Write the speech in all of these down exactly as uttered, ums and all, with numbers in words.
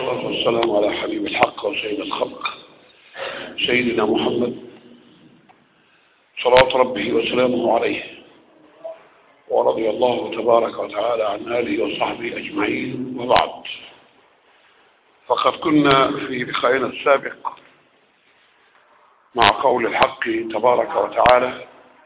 والصلاة والسلام على حبيب الحق وسيد الخلق سيدنا محمد صلوات ربه وسلامه عليه، ورضي الله تبارك وتعالى عن آله وصحبه أجمعين. وبعد، فقد كنا في لقائنا السابق مع قول الحق تبارك وتعالى: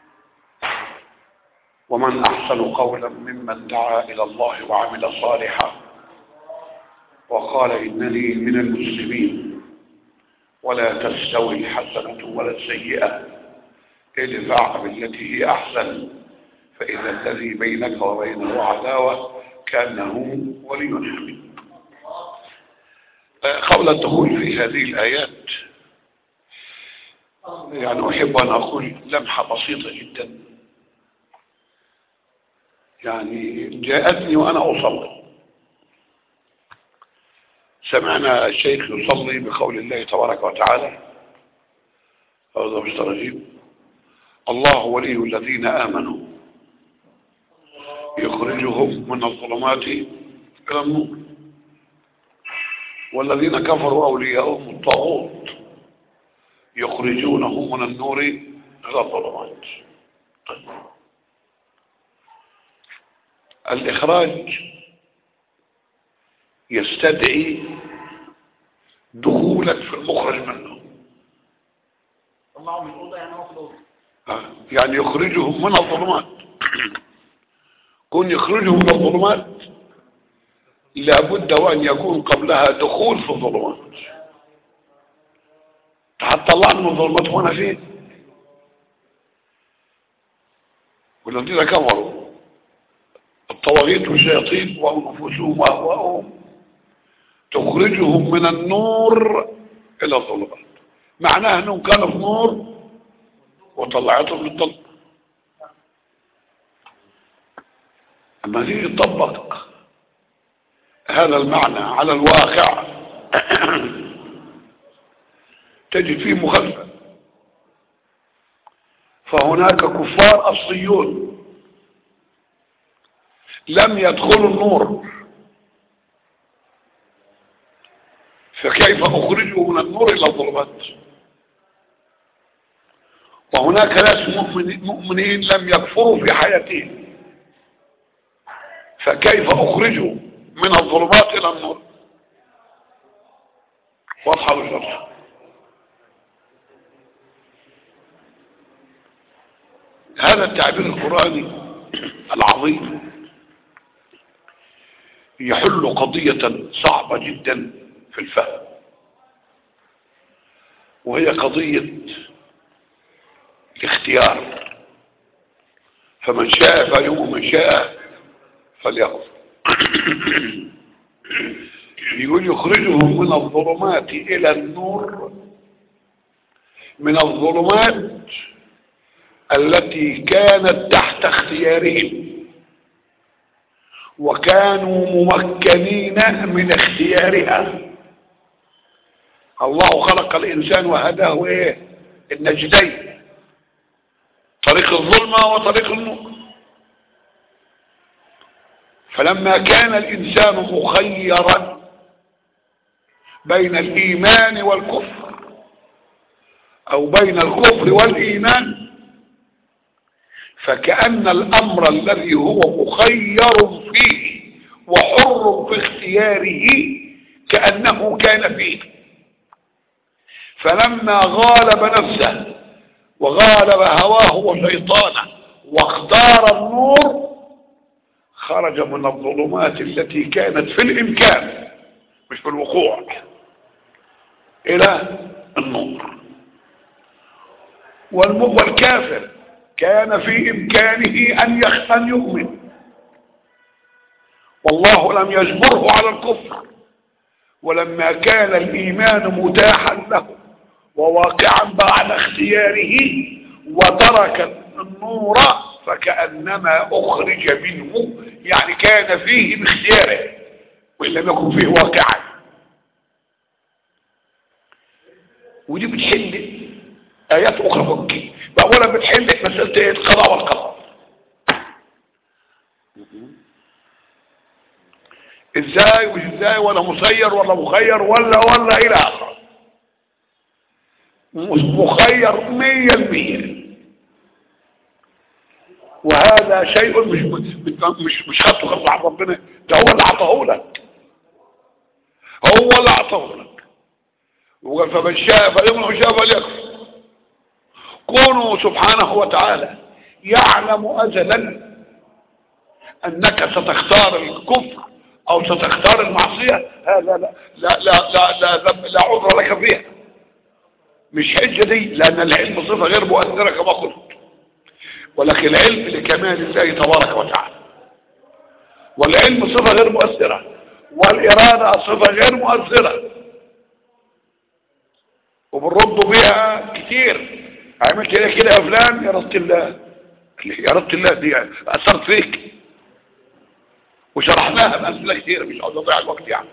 ومن أحسن قولا ممن دعا إلى الله وعمل صالحا وقال إنني من المسلمين ولا تستوي الحسنة ولا السيئة ادفع بالتي هي أحسن فإذا الذي بينك وبينه عداوة كأنه ولي حميم. قبل الدخول في هذه الآيات يعني أحب أن أقول لمحة بسيطة جدا يعني جاءتني وأنا أصلي. سمعنا الشيخ يصلي بقول الله تبارك وتعالى: أعوذ بالله الرجيم، الله ولي الذين آمنوا يخرجهم من الظلمات إلى النور والذين كفروا أولياءهم الطاغوت يخرجونهم من النور إلى الظلمات. الإخراج يستدعي دخولك في المخرج منه، يعني يخرجهم من الظلمات. كون يخرجهم من الظلمات لابد وأن يكون قبلها دخول في الظلمات. حتى الله من الظلمات وانا فين؟ والذين كفروا الطواغيت والشياطين وانفسهم واهواءهم تخرجهم من النور الى الظلمات. معناه انهم كانوا في نور وطلعتهم للظلم. اما تيجي تطبق هذا المعنى على الواقع تجد فيه مخالفة. فهناك كفار أصليون لم يدخلوا النور، فكيف أخرجوا من النور إلى الظلمات؟ وهناك ناس مؤمنين لم يكفروا في حياتهم، فكيف أخرجوا من الظلمات إلى النور؟ واضحة بالشرح. هذا التعبير القرآني العظيم يحل قضية صعبة جدا في الفهم، وهي قضية الاختيار. فمن شاء فليؤمن ومن شاء فليكفر. يقول يخرجهم من الظلمات إلى النور، من الظلمات التي كانت تحت اختيارهم وكانوا ممكنين من اختيارها. الله خلق الإنسان وهداه ايه؟ النجدين، طريق الظلمة وطريق النور. فلما كان الإنسان مخيرا بين الإيمان والكفر أو بين الكفر والإيمان، فكأن الأمر الذي هو مخير فيه وحر في اختياره كأنه كان فيه. فلما غالب نفسه وغالب هواه وشيطانه واختار النور، خرج من الظلمات التي كانت في الإمكان مش في الوقوع إلى النور. والكافر كان في إمكانه أن يؤمن، والله لم يجبره على الكفر. ولما كان الإيمان متاحا له وواقعا بعد اختياره وترك النور فكأنما أخرج منه، يعني كان فيه باختياره وإن لم يكن فيه واقعا. ودي بتحل آيات أخرى ممكن. أولا بتحل مسألة القضاء والقدر. ازاي ومش ازاي، ولا مسير ولا مخير ولا ولا الى اخره. مخير مية المية. وهذا شيء مش مش مش خدته خطوة عن ربنا، ده هو اللي اعطاه لك، هو اللي اعطاه لك. وقال فمن شاء فليؤمن ومن شاء فليكفر. كونه سبحانه وتعالى يعلم ازلا انك ستختار الكفر او ستختار المعصية، هذا لا لا لا لا لا, لا, لا عذر لك فيها، مش حجة دي، لان العلم صفة غير مؤثرة كما قلت، ولكن العلم لكمال الله تبارك وتعالى، والعلم صفة غير مؤثرة، والإرادة صفة غير مؤثرة، وبنرد بها كتير. عملت كده كده يا فلان، يا رب الله، يا رب الله دي أثرت فيك، وشرحناها بأمثلة كتير، مش عاوز أضيع الوقت يعني.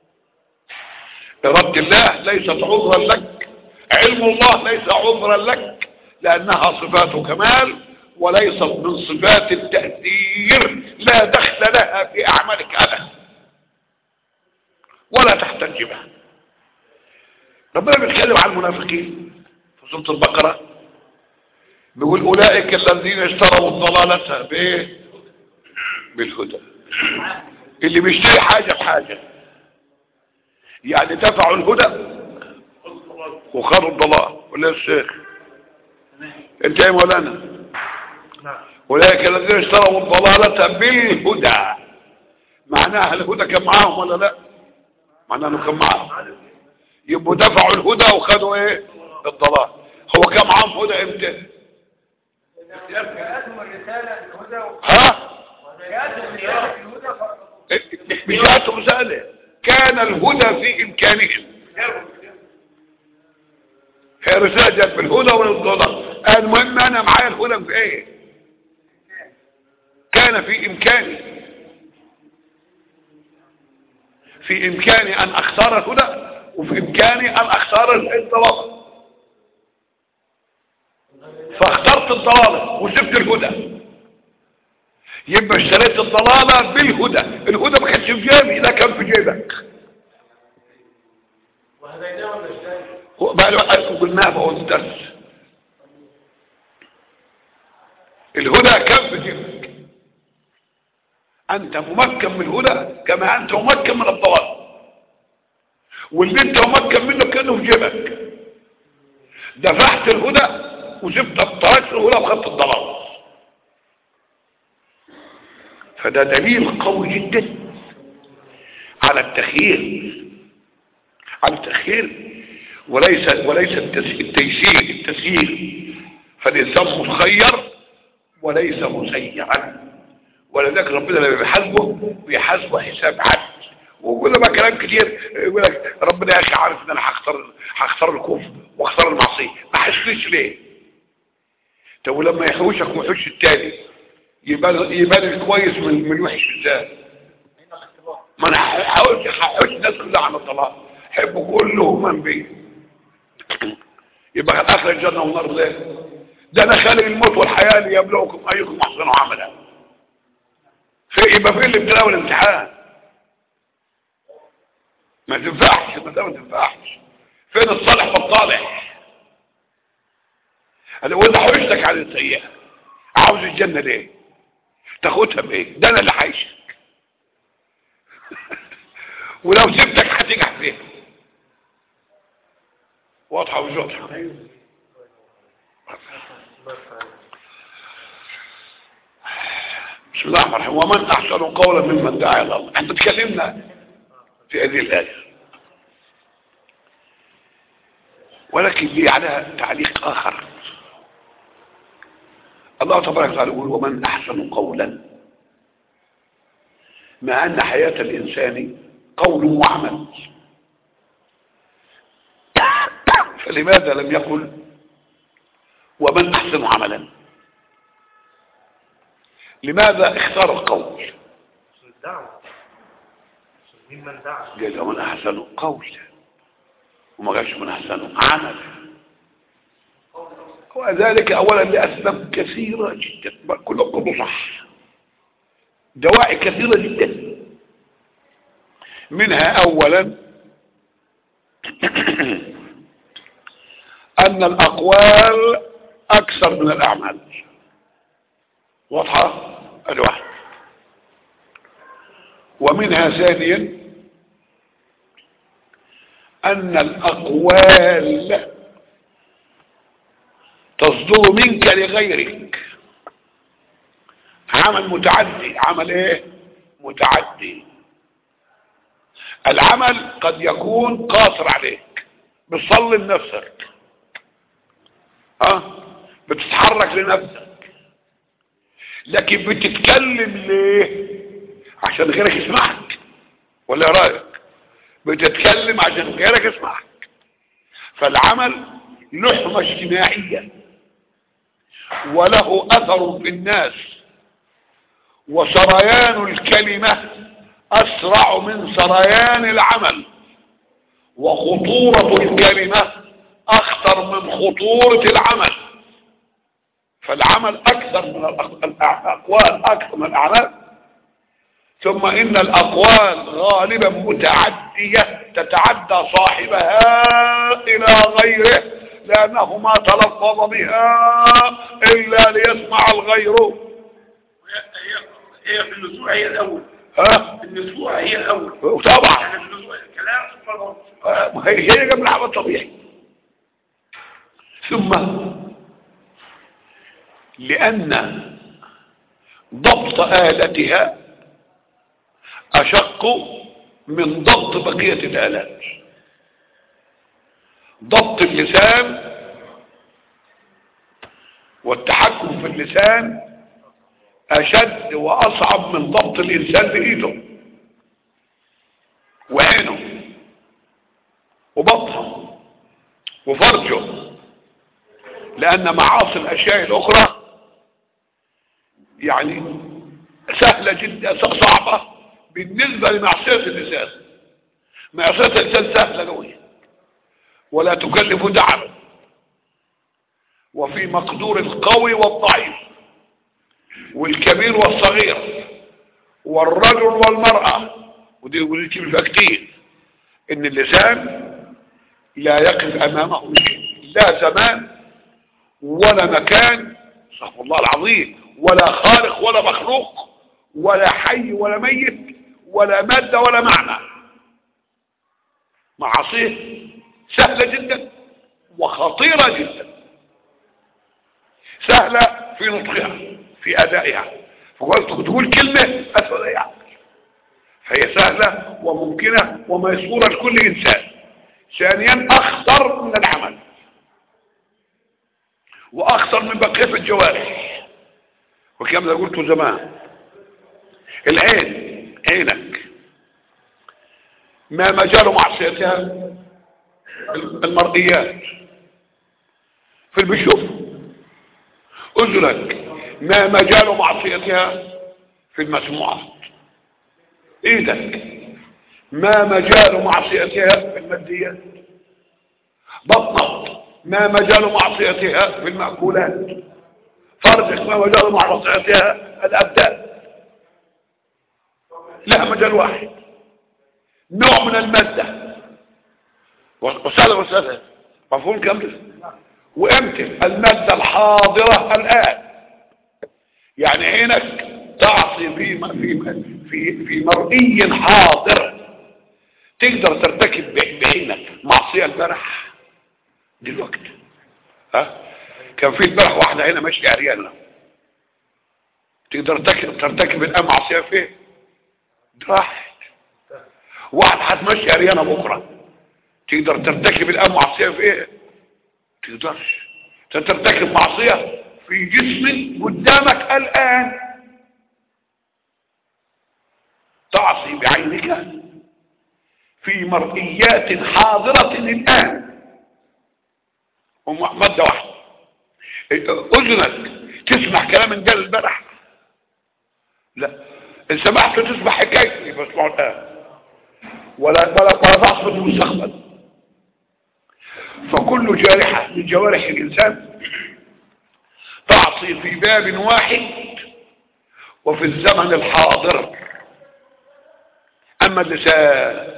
إرادة الله ليست عذرا لك، علم الله ليس عذرا لك، لأنها صفات كمال وليست من صفات التأثير، لا دخل لها في أعمالك أبدا ولا تحتج بها. ربنا بيتكلم عن المنافقين في سورة البقرة، بيقول أولئك الذين اشتروا الضلالة بايه؟ بالهدى. اللي بيشتري حاجة بحاجة، يعني دفعوا الهدى وخروا الضلال. ولا يا الشيخ انت يا مولانا؟ أولئك الذين اشتروا الضلالة بالهدى، معناها الهدى كان معاهم ولا لا؟ معناها انه كان معاهم، يبقوا دفعوا الهدى وخدوا ايه؟ الضلال. هو كان معاهم هدى امتى؟ جاءتهم الرسالة بالهدى. ها؟ جاءتهم الرسالة بالهدى. مش جاءتهم رسالة، كان الهدى في امكانهم. هي رسالة جاءت بالهدى والضلال. المهم انا معايا الهدى في ايه؟ كان في امكاني، في امكاني ان اختار الهدى، وفي امكاني ان اختار الضلال، فاخترت الضلالة وسبت الهدى، يبقى اشتريت الضلالة بالهدى. الهدى ما كانش في جيبي، لا كان في جيبك. وهديناه ولا اشتري؟ قلناها بقول الدرس، الهدى كان في جيبك، انت ممكن من الهدى كما انت ممكن من الضلال، واللي انت ممكن منه كانه في جيبك. دفعت الهدى وسبت تركت الهدى وخدت الضلال. فده دليل قوي جدا على التخيير، على التخيير، وليس وليس التيسير التسيير. فالانسان مخير وليس مسيرا، ولذلك ربنا لما بيحاسبه بيحاسبه حساب عدل. وكل ما كلام كتير يقول لك ربنا يا اخي عارف ان انا هختار هختار الكفر واختار المعصيه، ما حسيتش ليه؟ طب ولما يحوشك ويحوش التاني يبان يبان الكويس من من الوحش ازاي؟ ما انا حاولت احوش الناس كلها على الطلاق، حبوا كلهم من بيه، يبقى اخر الجنه والنار ليه؟ ده انا خالق الموت والحياه ليبلوكم ايكم احسن عملا. في يبقى فين الابتلاء والامتحان؟ ما تنفعش، ما ده ما تنفعش. فين الصالح والطالح؟ انا وانت حوشتك على السيئه، عاوز الجنه ليه؟ تاخدها بايه؟ ده انا اللي حايشك ولو سبتك هتنجح فيها. واضحه ومش واضحه؟ بسم الله الرحمن الرحيم. ومن احسن قولا ممن دعا الى الله. احنا اتكلمنا في هذه الايه، ولكن لي عليها تعليق اخر. الله تبارك وتعالى يقول ومن احسن قولا، مع ان حياه الانسان قول وعمل، فلماذا لم يقل ومن احسن عملا؟ لماذا اختار القول؟ الدعوة، ممن دعا، قال ومن احسن قولا وما قالش من احسن عملا. وذلك اولا لاسباب كثيره جدا، كله كله صح، دواعي كثيره جدا. منها اولا ان الاقوال اكثر من الاعمال. واضحة؟ ادي واحد. ومنها ثانيا ان الاقوال تصدر منك لغيرك. عمل متعدي. عمل ايه؟ متعدي. العمل قد يكون قاصر عليك، بتصلي لنفسك، ها، بتتحرك لنفسك، لكن بتتكلم ليه؟ عشان غيرك يسمعك. ولا ايه رايك؟ بتتكلم عشان غيرك يسمعك. فالعمل لحمة اجتماعية وله اثر في الناس، وسريان الكلمة اسرع من سريان العمل، وخطورة الكلمة اخطر من خطورة العمل. فالعمل اكثر من الاقوال، اكثر من الاعمال. ثم ان الاقوال غالبا متعدية، تتعدى صاحبها الى غيره، لانه ما تلفظ بها الا ليسمع الغير. هي في النزوع هي الاول. ها؟ النزوع هي الاول طبعا. يعني النزوع الكلام ثم هي هي قبل العمل الطبيعي. ثم لان ضبط آلتها اشق من ضبط بقية الآلات. ضبط اللسان والتحكم في اللسان اشد واصعب من ضبط الانسان بايده وعينه وبطنه وفرجه، لان معاصي الاشياء الاخرى يعني سهلة جدا، صعبة بالنسبة لمعصية اللسان. معصية اللسان سهلة قوي ولا تكلف دعم، وفي مقدور القوي والضعيف والكبير والصغير والرجل والمرأة. ودي ودي فيها كتير، ان اللسان لا يقف امامه شيء، لا زمان ولا مكان، استغفر الله العظيم، ولا خالق ولا مخلوق ولا حي ولا ميت ولا مادة ولا معنى. معاصيه سهلة جدا وخطيرة جدا. سهلة في نطقها، في ادائها، فقلت تقول كلمة اسهل يعني، فهي سهلة وممكنة وميسورة لكل انسان. ثانيا اخطر من العمل واخطر من بقية الجوارح، وكما قلت زمان العين، عينك ما مجال معصيتها المرئيات في المشوف. اذنك ما مجال معصيتها في المسموعات. ايدك ما مجال معصيتها في الماديات. بطنك ما مجال معصيتها في المأكولات. فرجك ما مجال معصيتها الابدان. لها مجال واحد، نوع من المادة. وسهل وسهل مفهوم كامل. وامتى المادة الحاضرة الآن، يعني عينك تعصي في في في في مرئي حاضر. تقدر ترتكب بعينك معصية البارح دلوقتي. ها، كان في البارح واحدة هنا ماشية عريانة، تقدر ترتكب الآن معصية فين؟ راحت. واحد هتمشي عريانة بكرة، تقدر ترتكب الآن معصية في ايه؟ تقدرش. ترتكب معصية في جسم قدامك الآن، تعصي بعينك في مرئيات حاضرة الآن. مادة واحدة. أذنك تسمع كلام من قال البارح؟ لا. إن سمعت تسمع حكايتي بسمعه الآن، ولا ولا ولا تعصي المستقبل. فكل جارحة من جوارح الإنسان تعصي في باب واحد وفي الزمن الحاضر. محمد لسان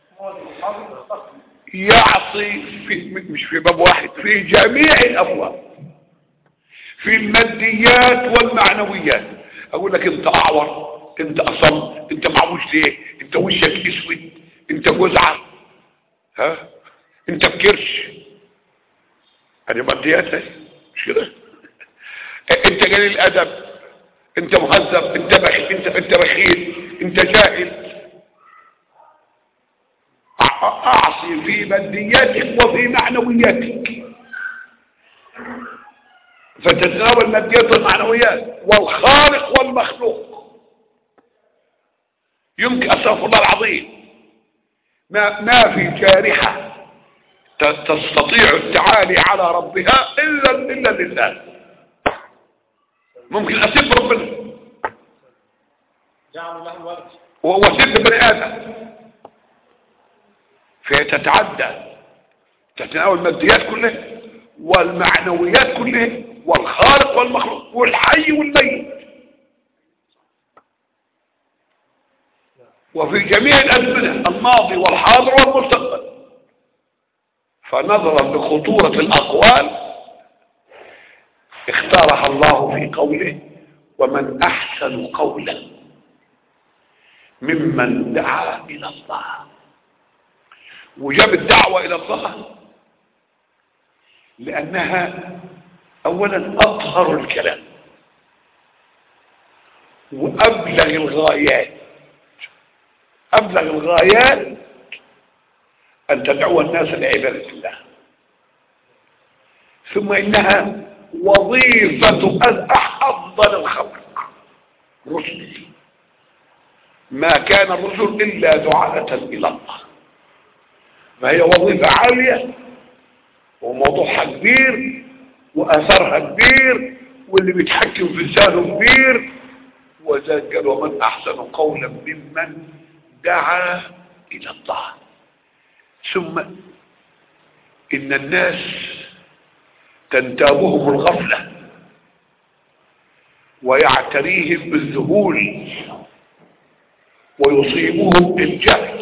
يعصي في مش في باب واحد، في جميع الابواب، في الماديات والمعنويات. اقول لك انت اعور، انت اصم، انت معوج ليه، انت وشك اسود، انت جزعه، ها انت بكرش، هذه ماديات مش كده؟ انت قليل الادب، انت مهذب، انت بخيل، انت انت بخيل، انت جاهل. اعصي في مادياتك وفي معنوياتك، فتتناول الماديات والمعنويات والخالق والمخلوق. يمكن استغفر الله العظيم ما ما في جارحه تستطيع التعالي على ربها الا الا اللسان. ممكن اسب ربنا جعل له الولد وهو سب بني ادم، فتتعدى تتناول الماديات كلها والمعنويات كلها والخالق والمخلوق والحي والميت، وفي جميع الازمنه الماضي والحاضر والمستقبل. فنظرا لخطوره الاقوال اختارها الله في قوله: ومن احسن قولا ممن دعا الى الله. وجاب الدعوه الى الله لانها اولا اطهر الكلام وابلغ الغايات. ابلغ الغايات ان تدعو الناس لعباده الله، ثم انها وظيفه افضل الخلق رسل. ما كان الرسل الا دعاة الى الله، فهي وظيفه عاليه وموضوعها كبير واثرها كبير واللي بيتحكم في لسانه كبير. وذلك قال: ومن احسن قولا ممن دعا الى الله. ثم ان الناس تنتابهم الغفله ويعتريهم بالذهول ويصيبهم الجهل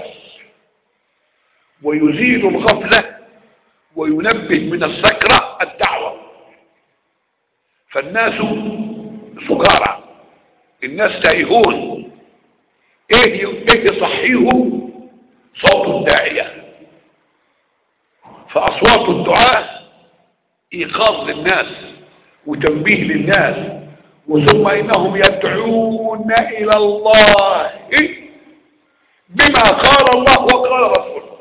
ويزيل الغفله وينبه من السكرة الدعوة. فالناس سكارى، الناس تايهون. ايه ايه يصحيهم؟ صوت الداعية. فاصوات الدعاء ايقاظ للناس وتنبيه للناس، وثم انهم يدعون الى الله بما قال الله وقال رسوله.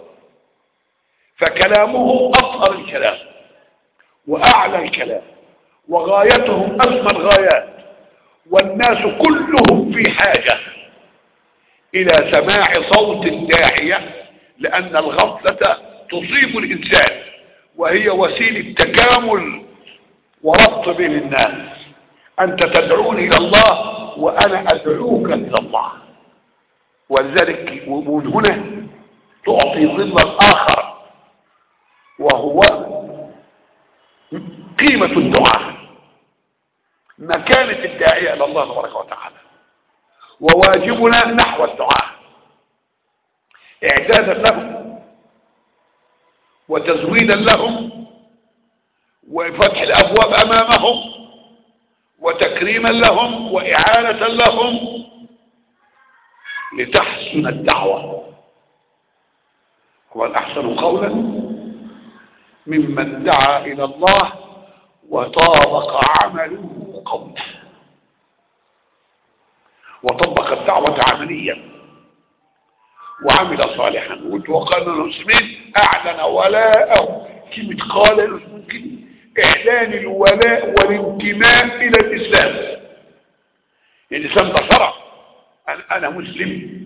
فكلامه اطهر الكلام واعلى الكلام وغايتهم اسمى الغايات، والناس كلهم في حاجة الى سماع صوت الداعية، لان الغفلة تصيب الانسان وهي وسيلة تكامل وربط بين الناس. انت تدعوني الى الله وانا ادعوك الى الله، ولذلك ومن هنا تعطي ظل الاخر وهو قيمة الدعاء، مكانة الداعية الى الله تبارك وتعالى، وواجبنا نحو الدعاء اعدادا لهم وتزويدا لهم وفتح الابواب امامهم وتكريما لهم واعانة لهم لتحسن الدعوة. هو الاحسن قولا ممن دعا الى الله وطابق عمله قوله، وطبق الدعوة عمليا وعمل صالحا. وقال المسلمين اعلن ولاءه. كلمة قال المسلمين اعلان الولاء والانتماء الى الاسلام. الاسلام ده شرع، انا مسلم،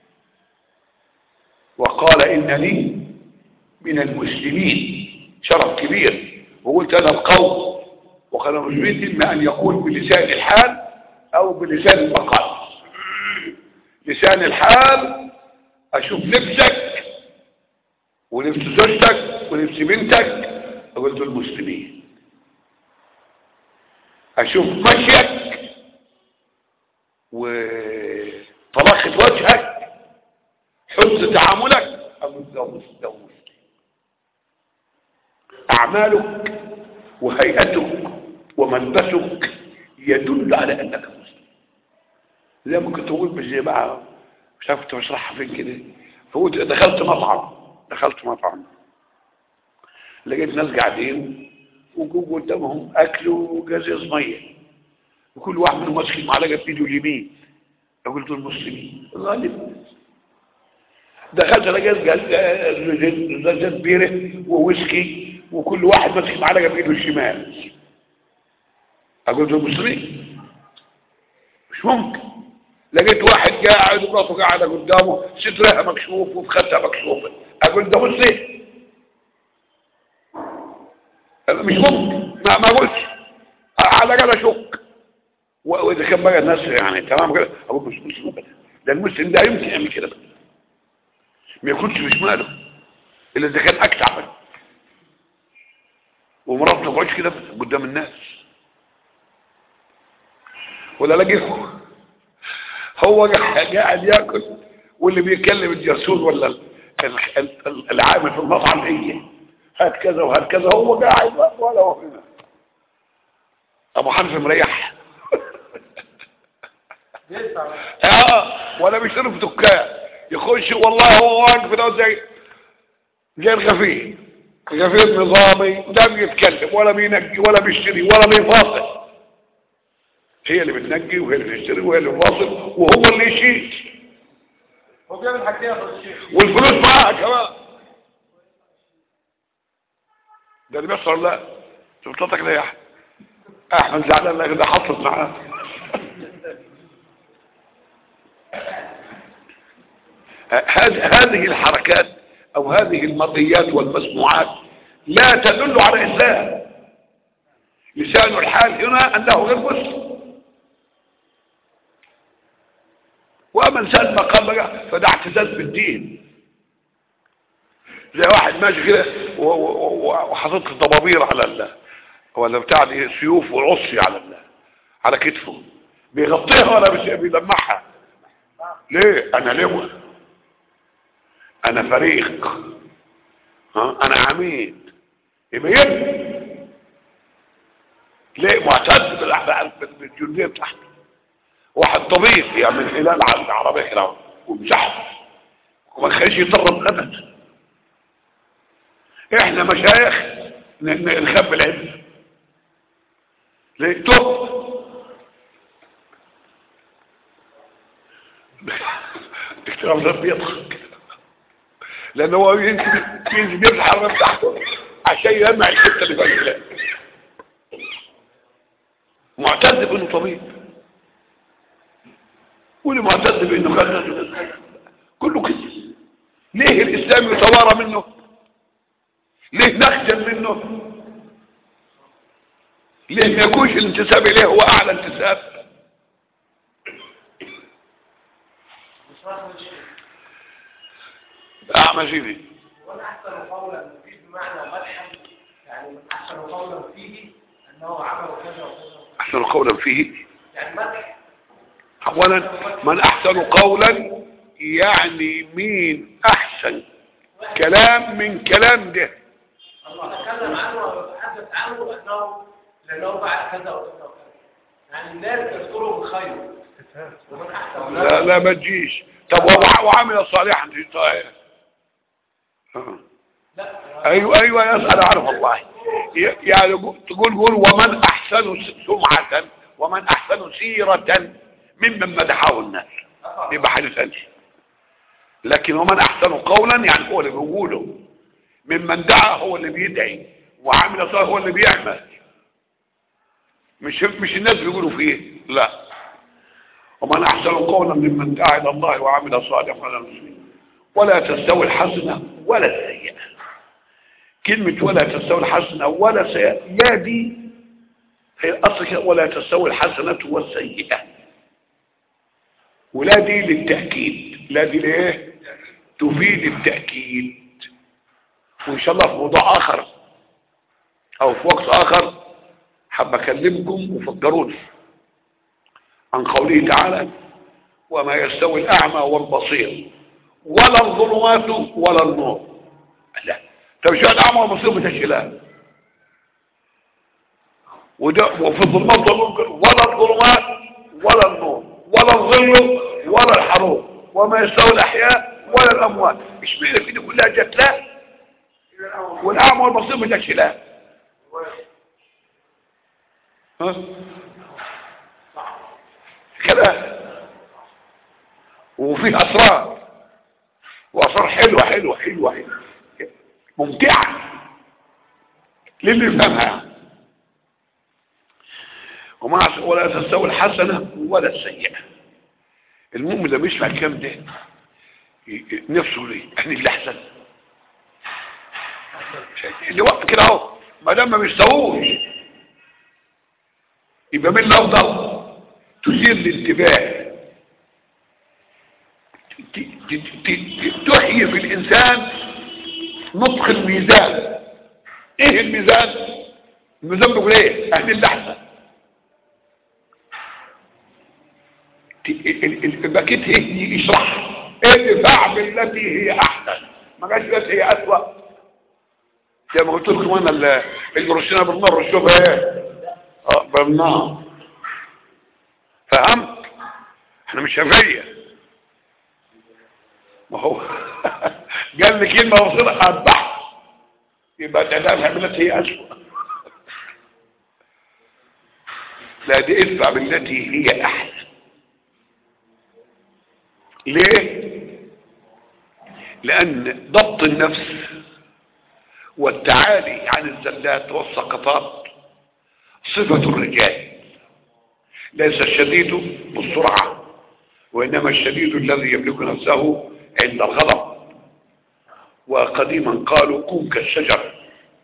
وقال انني من المسلمين، شرف كبير. وقلت انا القول، وقال المسلمين اما ان يقول بلسان الحال او بلسان المقال. لسان الحال اشوف لبسك ولبس زوجتك ولبس بنتك قلت المسلمين. اشوف مشيك وطلاقة وجهك تعاملك أقول ده مسلم. أعمالك وهيئتك وملبسك يدل على أنك مسلم. زي ما كنت أقول بالجماعة مش عارف كنت بشرحها فين كده، فقلت دخلت مطعم دخلت مطعم لقيت ناس قاعدين وجوا قدامهم أكل وجزاز مية، وكل واحد منهم ماسك معلقة بإيده اليمين. أقول دول مسلمين غالب. دخلت لقيت زجاج بيرة وويسكي وكل واحد ماسك معلقة بإيده الشمال. أقول دول مسلمين؟ مش ممكن. لقيت واحد قاعد ومراته قاعدة قدامه سترها مكشوف وفخدها مكشوفة. أقول ده مسلم؟ مش ممكن. ما ما قلتش على كده شك. واذا كان بقى الناس يعني تمام كده اقول مش مسلم ابدا. ده المسلم ده يمكن يعمل كده بقى. ما يكونش مش ماله الا اذا كان اكتع ومراته ما تقعدش كده قدام الناس. ولا لاقيه هو قاعد ياكل واللي بيتكلم الجرسون ولا العامل في المطعم ايه هات كذا وهات كذا، هو قاعد ولا هو هنا. ابو حنفي مريح اه ولا بيشتري في دكان يخش والله هو واقف ده زي زي الغفير غفير نظامي لا بيتكلم ولا بينقي ولا بيشتري ولا بيفاصل. هي اللي بتنقي وهي اللي بتشتري وهي اللي بيفاصل وهو اللي يشيل. هو بيعمل حاجتين يا الشيخ والفلوس معاها كمان. ده اللي بيحصل. لا شفتك ليه يا احمد؟ احمد زعلان لك ده حصلت معاه. هذه الحركات او هذه المرئيات والمسموعات لا تدل على اسلام. لسان الحال هنا انه غير مسلم. واما انسان ما قال بقى فده اعتزاز بالدين. زي واحد ماشي كده وحاطط ضبابير على الله ولا بتاع دي سيوف وعصي على الله على كتفه بيغطيها ولا بيلمعها. ليه؟ انا لواء، انا فريق، ها انا عميد. يبقى يبني ليه؟ معتز بالجنديه بتاعته. واحد طبيب يعمل هلال على العربيه كده ومسحه وما تخليش يطرب ابدا. احنا مشايخ نخبي العلم. ليه؟ توب دكتور عبد الله بيضحك لان هو ينزل ينزل يفتح الحرب بتاعته عشان يلمع الحته اللي في الكلام. معتز بانه طبيب واللي معتز بانه خلنا كله كده. ليه الاسلام يتوارى منه؟ ليه نخجل منه؟ ليه ما يكونش الانتساب اليه هو اعلى انتساب؟ اعمى سيدي وانا احسن قولا فيه بمعنى مدحا يعني احسن قولا فيه انه عمل كذا وكذا. احسن قولا فيه يعني مدح. اولا من احسن قولا يعني مين احسن كلام من كلام ده. الله تكلم عنه ويتحدث عنه انه لانه بعد كذا وكذا وكذا يعني الناس تذكره بالخير. ومن احسن لا لا ما تجيش. طب وعمل صالحا في طائر. ايوه ايوه يسأل عارف الله يعني تقول قول ومن احسن سمعة ومن احسن سيرة ممن مدحه الناس يبقى حاجه ثانيه. لكن ومن احسن قولا يعني هو اللي بيقوله. ممن دعا هو اللي بيدعي وعمل صالح هو اللي بيعمل. مش مش الناس بيقولوا فيه لا. ومن احسن قولا ممن دعا الى الله وعمل صالحا ولا تستوي الحسنه ولا السيئه. كلمه ولا تستوي الحسنه ولا السيئه لا دي هي اصل ولا تستوي الحسنه والسيئه ولا دي للتاكيد. لا دي ليه؟ تفيد التاكيد. وان شاء الله في موضوع اخر او في وقت اخر حاب اكلمكم وفكروني عن قوله تعالى وما يستوي الاعمى والبصير ولا الظلمات ولا النور. لا، طب شو الأعمى والبصير بتشيلها؟ وفي الظلمات ولا الظلمات ولا النور ولا الظل ولا الحروب وما يستوي الأحياء ولا الأموات. مش معنى في دي كلها جت لا، والأعمى والبصير بتشيلها. ها كده. وفيه أسرار، وأسرار حلوة حلوة حلوة حلوة ممتعة للي يفهمها. وما ولا تستوي الحسنة ولا السيئة. المؤمن ده بيسمع الكلام ده نفسه ليه؟ يعني اللي أحسن اللي وقت كده اهو، ما دام ما بيستووش يبقى مين الأفضل؟ تثير الانتباه، تحيي في الإنسان نطق الميزان. ايه الميزان؟ الميزان بيقول ايه؟ اهل اللي احسن. الباكيت هي يشرح ادفع بالتي هي احسن، ما قالش التي هي اسوأ. زي ما قلت لكم انا اللي رشنا بالنار رشوها ايه؟ اه بالنار. فهمت؟ احنا مش شافيه. ما هو قال لي كلمه وصلها البحث يبقى تدافع بالتي هي اسوأ. لا، دي ادفع بالتي هي احسن. ليه؟ لان ضبط النفس والتعالي عن الزلات والسقطات صفة الرجال. ليس الشديد بالسرعة، وإنما الشديد الذي يملك نفسه عند الغضب. وقديما قالوا كن كالشجر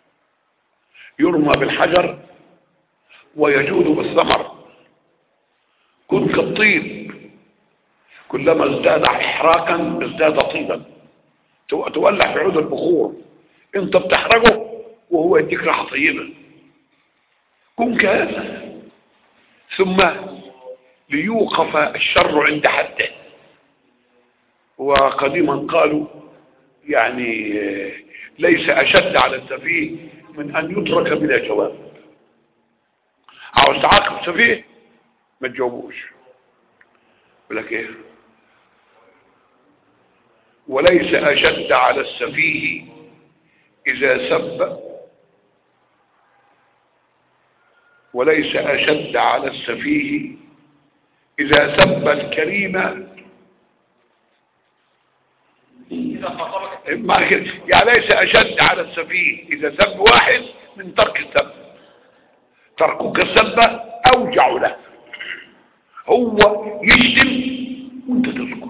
يرمى بالحجر ويجود بالثمر. كن كالطيب كلما ازداد احراقا ازداد طيبا. تولع في عود البخور، انت بتحرقه وهو يديك راحه طيبه. كن كهذا. ثم ليوقف الشر عند حده. وقديما قالوا يعني ليس اشد على السفيه من ان يترك بلا جواب. عاوز تعاقب سفيه ما تجاوبوش، يقول لك ايه؟ وليس اشد على السفيه اذا سب وليس اشد على السفيه اذا سب الكريم. يعني ليس اشد على السفيه اذا سب واحد من ترك السب. تركك السب اوجع له. هو يشتم وانت تسكت.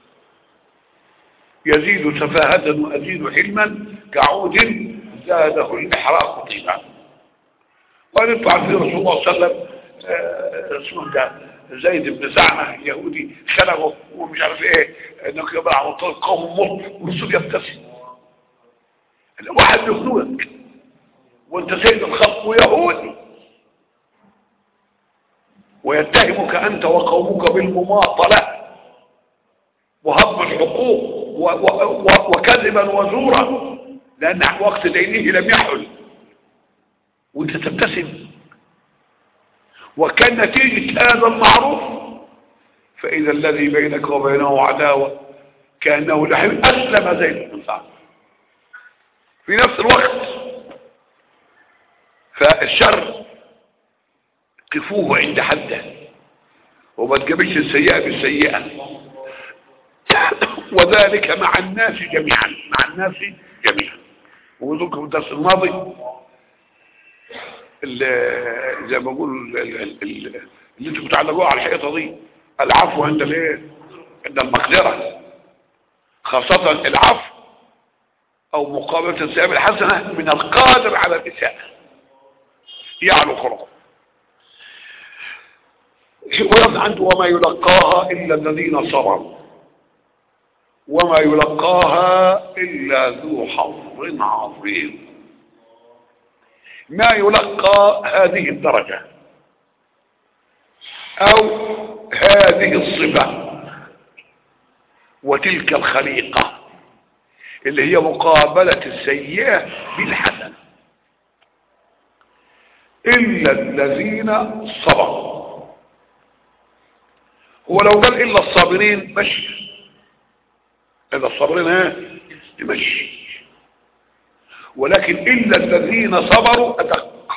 يزيد سفاهة وأزيد حلما كعود زاده الإحراق طيبا. وقال عن رسول الله صلى الله عليه وسلم اسمه ده زيد بن زعمة يهودي خلقه ومش عارف ايه انك يبقى على طول قوم مط والرسول يبتسم. واحد يخنقك وانت سيد الخلق ويهودي ويتهمك انت وقومك بالمماطلة وهضم الحقوق وكذبا وزورا لان وقت دينه لم يحل وانت تبتسم. وكان نتيجة هذا المعروف فإذا الذي بينك وبينه عداوة كأنه لحم أسلم زيد بن سعد في نفس الوقت. فالشر قفوه عند حده وما تجابش السيئة بالسيئة. وذلك مع الناس جميعا مع الناس جميعا. وذلك في الدرس الماضي زي ما بقول اللي انتوا بتعلقوها على الحيطه دي العفو عند الايه؟ عند المقدره. خاصه العفو او مقابله السيئه الحسنه من القادر على الاساءه يعلو خلقه. ويرد عنده وما يلقاها الا الذين صبروا وما يلقاها الا ذو حظ عظيم. ما يلقى هذه الدرجة او هذه الصفة وتلك الخليقة اللي هي مقابلة السيئة بالحسنة. إلا الذين صبروا. ولو قال إلا الصابرين مشي، إلا الصابرين ها مشي، ولكن إلا الذين صبروا أدق.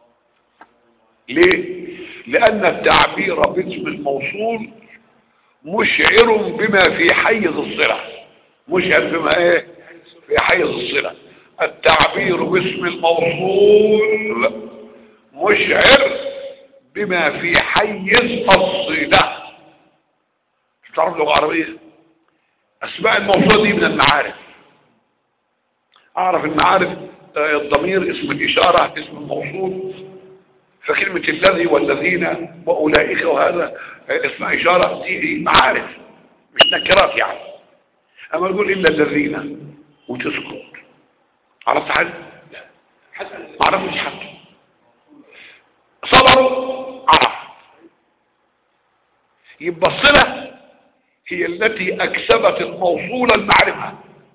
ليه؟ لأن التعبير باسم الموصول مشعر بما في حيز الصلة، مشعر بما ايه في حيز الصلة. التعبير باسم الموصول مشعر بما في حيز الصلة. تعرف لغة عربية؟ اسماء الموصول دي من المعارف. اعرف المعارف الضمير اسم الاشارة اسم الموصول، فكلمة الذي والذين واولئك وهذا اسم اشارة دي معارف مش نكرات يعني. اما نقول الا الذين وتسكت، عرفت حاجة؟ ما عرفتش حاجة. صبروا عرف. يبقى الصلة هي التي اكسبت الموصول المعرفة.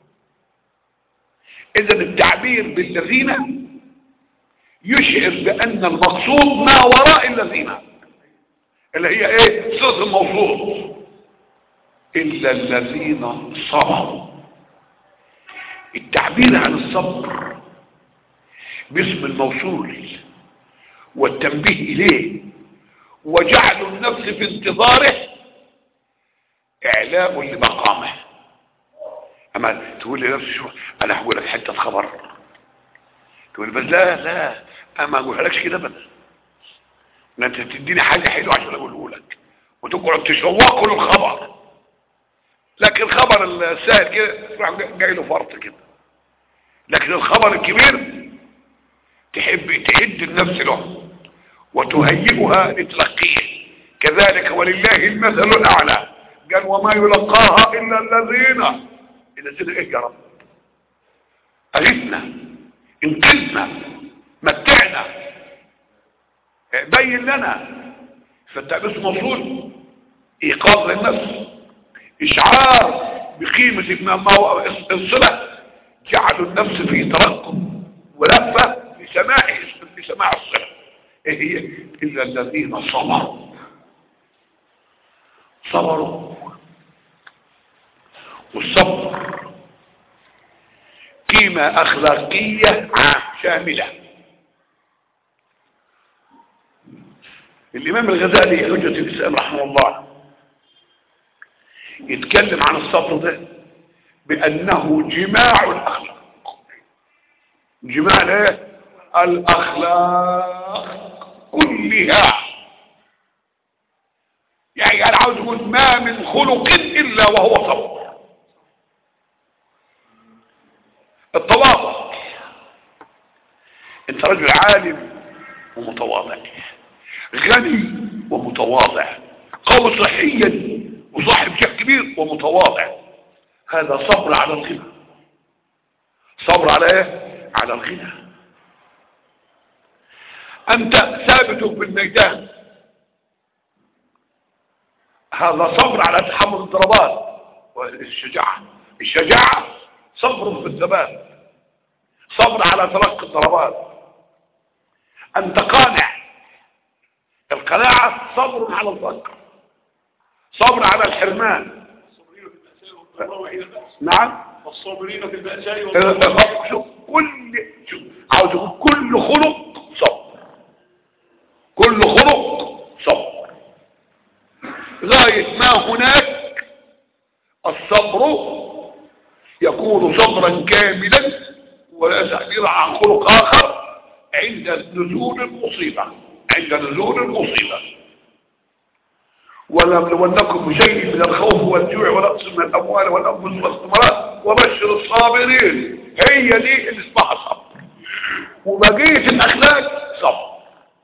اذا التعبير بالذين يشعر بان المقصود ما وراء الذين اللي هي ايه صلة الموصول. الا الذين صبروا. التعبير عن الصبر باسم الموصول والتنبيه اليه وجعل النفس في انتظاره اعلاء لمقامه. اما تقول لي نفسي شو انا هقول لك حته خبر، تقول بس لا لا اما اقولها لكش كده بس انت تديني حاجه حلوه عشان اقوله لك وتقعد تشوقه للخبر. لكن الخبر السهل كده راح جاي له فرط كده، لكن الخبر الكبير تحب تعد النفس له وتهيئها لتلقيه. كذلك ولله المثل الاعلى. قال وما يلقاها الا الذين الذين ايه يا رب؟ اغثنا، انقذنا، متعنا، بين لنا. فالتعبير موصول ايقاظ للنفس، اشعار بقيمة ما هو الصلة، جعلوا النفس في ترقب ولفة لسماع لسماع الصلة. ايه هي؟ الا الذين صبروا. صبروا. والصبر قيمة اخلاقية شاملة. الامام الغزالي حجة الاسلام رحمه الله يتكلم عن الصبر ده بانه جماع الاخلاق. جماع الايه؟ الاخلاق كلها. يعني انا عاوز اقول ما من خلق الا وهو صبر. التواضع. انت رجل عالم ومتواضع، غني ومتواضع، قوي صحيا وصاحب شيء كبير ومتواضع، هذا صبر على الغنى. صبر على ايه؟ على الغنى. انت ثابت بالميدان، هذا صبر على تحمل الضربات والشجاعة. الشجاعة صبر في الثبات، صبر على تلقي الضربات. انت قانع، القناعة صبر على الفقر، صبر على الحرمان. نعم والصابرين في البأساء والضراء. شوف كل شوف عاوز اقول كل خلق صبر، كل خلق صبر. غاية ما هناك الصبر يكون صبرا كاملا ولا تعبير عن خلق اخر عند نزول المصيبة. عند نزول المصيبة ولنبلونكم بشيء من الخوف والجوع ونقص من الاموال والانفس والثمرات وبشر الصابرين. هي دي اللي اسمها صبر، وبقيه الاخلاق صبر.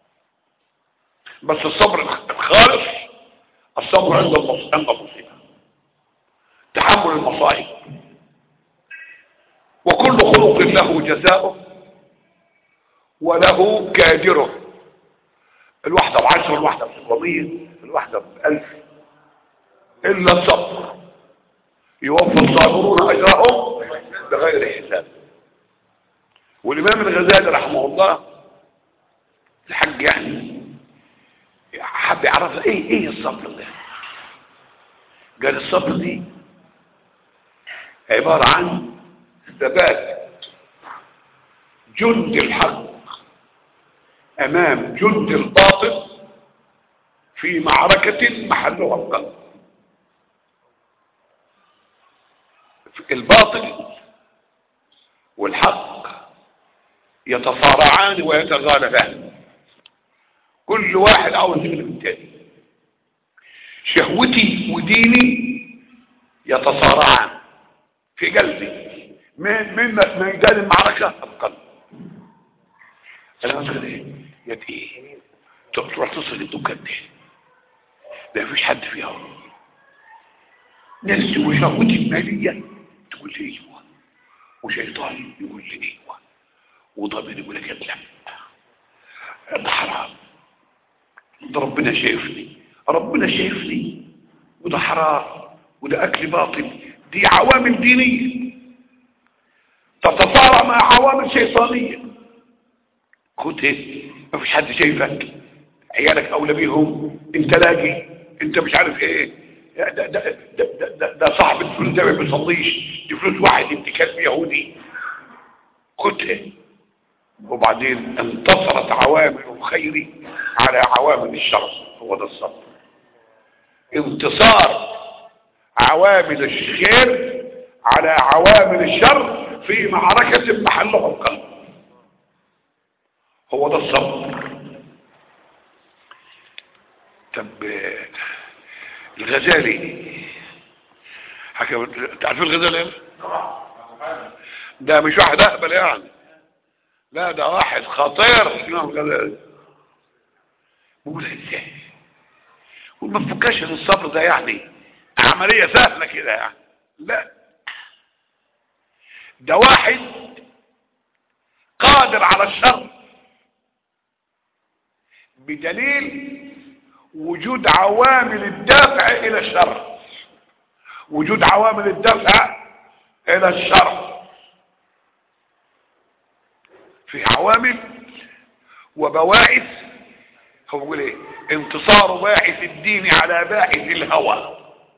بس الصبر الخالص الصبر عند المصيبه، تحمل المصائب. وكل خلق له جزاؤه وله كادره. الواحدة بعشر، الواحدة بسبعمية، الواحدة بألف، إلا الصبر يوفى الصابرون اجرهم بغير حساب. والامام الغزالي رحمه الله الحق يعني حب يعرف ايه ايه الصبر ده. قال الصبر دي عبارة عن ثبات جند الحق امام جند الباطل في معركة محلها القلب. الباطل والحق يتصارعان ويتغالبان، كل واحد عاوز يغلب الثاني. شهوتي وديني يتصارعان في قلبي. من من ميدان المعركة القلب. انا مثلا ايه يا ايه تروح تصل الدكان دي لا فيش حد فيها ناس وشهوتي المالية تقول لي ايوه، وشيطاني يقول لي ايوه، وضمن يقول لك لا ده حرام، ده ربنا شايفني، ربنا شايفني، وده حرام، وده اكل باطل. دي عوامل دينية تتصارع مع عوامل شيطانية. خد ايه ما فيش حد شايفك، عيالك اولى بيهم، انت لاقي، انت مش عارف ايه، ده ده ده ده, ده, ده صاحب الفلوس ده ما بيصليش، دي فلوس واحد انت كلب يهودي. خد ايه. وبعدين انتصرت عوامل الخير على عوامل الشر. هو ده الصبر. انتصار عوامل الخير على عوامل الشر في معركة محلها القلب. هو ده الصبر. طب الغزالي حكى، تعرفين الغزالي ده مش واحد اقبل يعني، لا ده واحد خطير. الامام الغزالي بقول ازاي وما تفكرش ان الصبر ده يعني عملية سهلة كده يعني، لا ده واحد قادر على الشر بدليل وجود عوامل الدافع الى الشر. وجود عوامل الدافع الى الشر، في عوامل وبواعث. هو بيقول ايه؟ انتصار باعث الدين على باعث الهوى.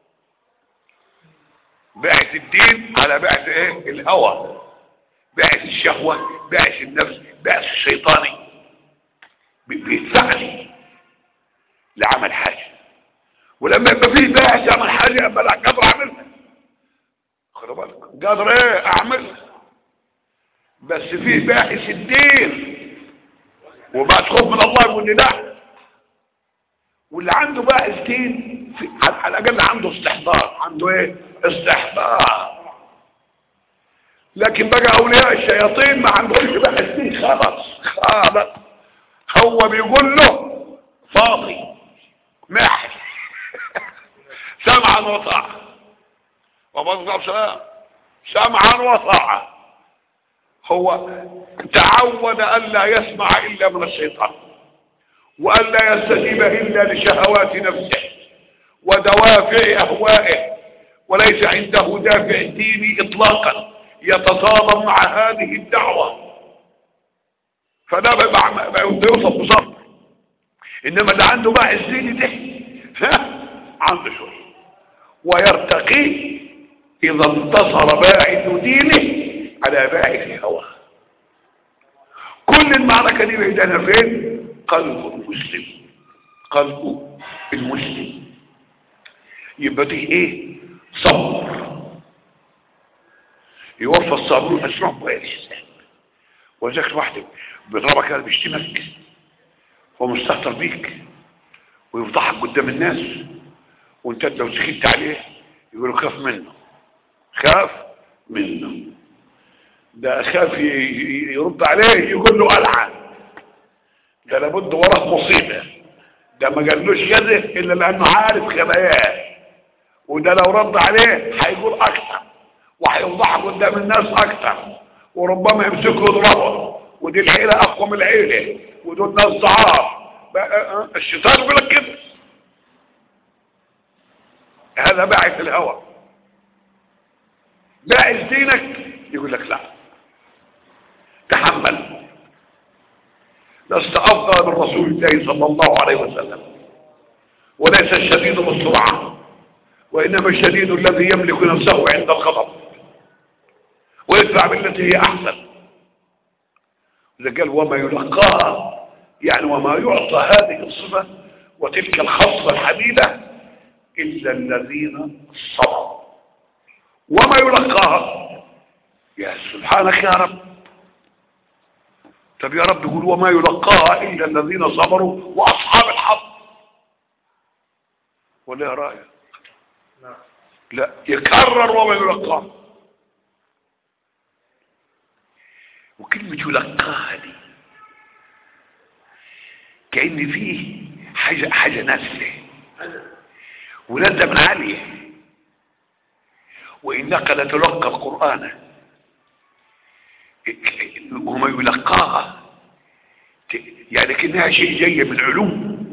باعث الدين على باعث ايه؟ الهوى، باعث الشهوة، باعث النفس، باعث الشيطاني، بيدفعني لعمل حاجة. ولما يبقى فيه باعث يعمل حاجة يبقى لا قادر اعملها. خدوا بالك، قادر ايه اعملها، بس فيه باعث الدين وبعد خوف من الله يقول لي لا. واللي عنده باعث دين على الاقل عنده استحضار، عنده ايه؟ استحضار. لكن بقى اولياء الشياطين ما عندهمش باعث دين خالص خالص. هو بيقول له فاضي محل سمعا وطاعة. وبصدق بسلام سمعا وطاعة. هو تعود ألا يسمع إلا من الشيطان، وألا يستجيب إلا لشهوات نفسه ودوافع أهوائه، وليس عنده دافع ديني إطلاقا يتصادم مع هذه الدعوة. فده ما يوصف بصبر. إنما ده عنده باعث ديني ده ها عنده شوية، ويرتقي إذا انتصر باعث دينه على باعث هواه. كل المعركة دي بيدانا فين؟ قلب المسلم، قلب المسلم. يبقى دي ايه؟ صبر. يوفى الصابرون اسمعهم بغير حساب. وذاك واحد بيضربك كده بيشتمك هو مستهتر بيك ويفضحك قدام الناس، وانت لو سكت عليه يقولوا خاف منه، خاف منه. ده خاف يرد عليه يقول له ألعن، ده لابد وراه مصيبة. ده ما قالوش كذا إلا لأنه عارف خباياه، وده لو رد عليه هيقول أكتر وهيفضحك قدام الناس أكتر، وربما يمسكه يضربه، ودي العيلة أقوى من العيلة، ودول ناس ضعاف. الشيطان بيقول لك كده. هذا باعث الهوى. باعث دينك يقول لك لا، تحمل، لست افضل من رسول الله صلى الله عليه وسلم، وليس الشديد بالسرعه، وانما الشديد الذي يملك نفسه عند الغضب ويدفع بالتي هي احسن. اذا قال وما يلقاها، يعني وما يعطى هذه الصفه وتلك الخصله الحميده الا الذين صبروا. وما يلقاها، يا سبحانك يا رب. طب يا رب يقول وما يلقاها الا الذين صبروا واصحاب الحظ، ولا يا رايك؟ لا، يكرر وما يلقاها. وكلمة يلقاها دي كأن فيه حاجة حاجة نازلة ولذة من عالية. وإنك لتلقى القرآن وما يلقاها، يعني كأنها شيء جاية من علو،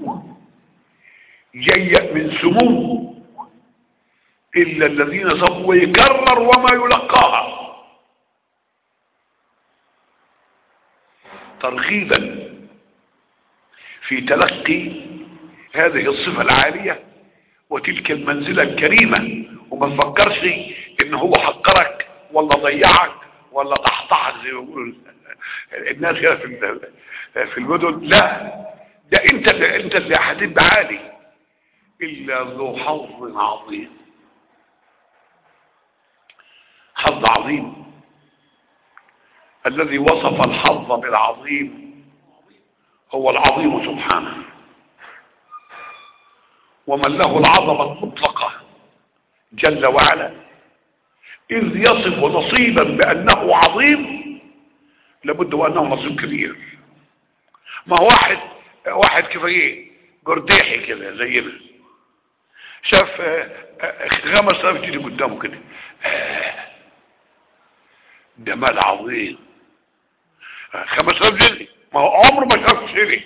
جاية من سمو. إلا الذين صبروا، ويكرر وما يلقاها ترغيبا في تلقي هذه الصفة العالية وتلك المنزلة الكريمة. وما تفكرش إن هو حقرك ولا ضيعك ولا تحطحك زي ما يقولوا الناس كده في في المدن. لا، ده انت اللي انت اللي هتبقى عالي. الا ذو حظ عظيم. حظ عظيم الذي وصف الحظ بالعظيم هو العظيم سبحانه. ومن له العظمة المطلقة جل وعلا إذ يصف نصيبا بأنه عظيم لابد وأنه نصيب كبير. ما هو واحد واحد كيف ايه جرديحي كده زينا، شاف خمس آلاف جنيه قدامه كده، ده مال عظيم. خمس آلاف جنيه، ما هو عمره ما شاف شيري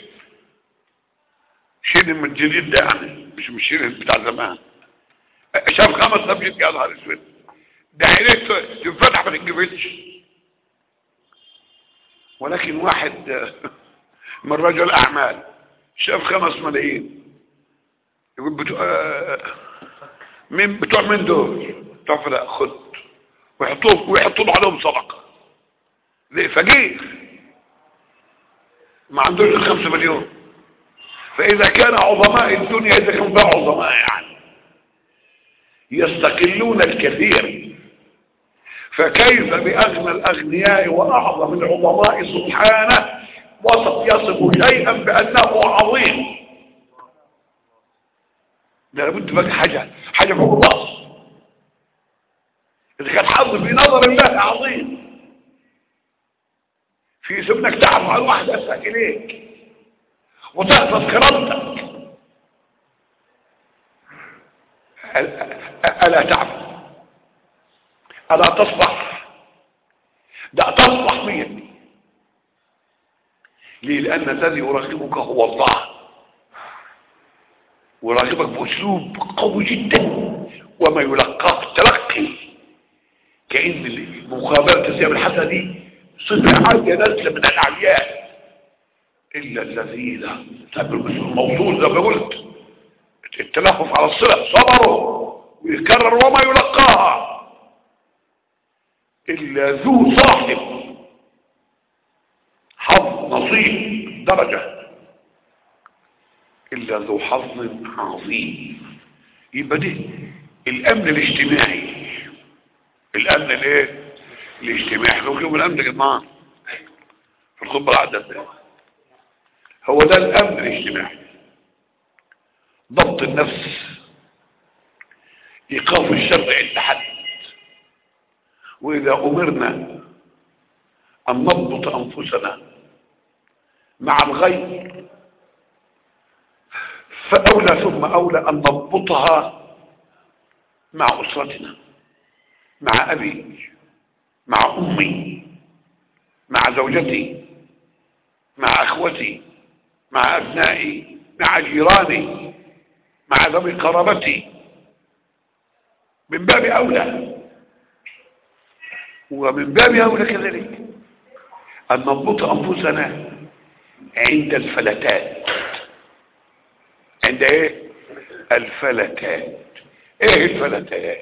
شيري من الجديد ده، يعني مش مش شيري بتاع زمان. شاف خمس آلاف جنيه، يا نهار اسود، ده عينيه تنفتح ما تنجبتش. ولكن واحد من رجل اعمال شاف خمس ملايين يقول بتوع مين بتوع مين دول؟ طب لا خد، ويحطوه ويحطوا له عليهم صدقه. ليه؟ فقير ما عندوش خمسة مليون. فاذا كان عظماء الدنيا، اذا كانوا بقى عظماء يعني يستقلون الكثير، فكيف بأغنى الأغنياء وأعظم العظماء سبحانه وصف يصف شيئا بأنه عظيم. ده لابد بقى حاجة حاجة فوق الوصف. إذا كان حظ في نظر الله عظيم، في سبنك تعرف على واحد أسأل إليك وتحفظ كرامتك، ألا تعرف؟ ألا تصبح؟ ده تصبح مين؟ ليه؟ لأن الذي يراقبك هو الله، ويراقبك بأسلوب قوي جدا. وما يلقاه التلقي كأن المخابرة السيئة بالحسنة دي صفة عالية نازلة من الأعلياء. إلا الذين الموصول زي ما قلت التلهف على الصلة صبروا، ويكرر وما يلقاها إلا ذو صاحب حظ نصيب درجة. إلا ذو حظ عظيم. يبقى ده الأمن الاجتماعي. الأمن الايه؟ الاجتماعي. لو كيف الأمن يا جماعة في الخطبة العدد هو ده الأمن الاجتماعي. ضبط النفس، إيقاف الشر عند حد. وإذا أمرنا أن نضبط أنفسنا مع الغير فأولى ثم أولى أن نضبطها مع أسرتنا، مع أبي، مع أمي، مع زوجتي، مع أخوتي، مع أبنائي، مع جيراني، مع ذوي قرابتي. من باب أولى ومن باب أولى كذلك أن نضبط أنفسنا عند الفلتات. عند ايه؟ الفلتات. ايه الفلتات؟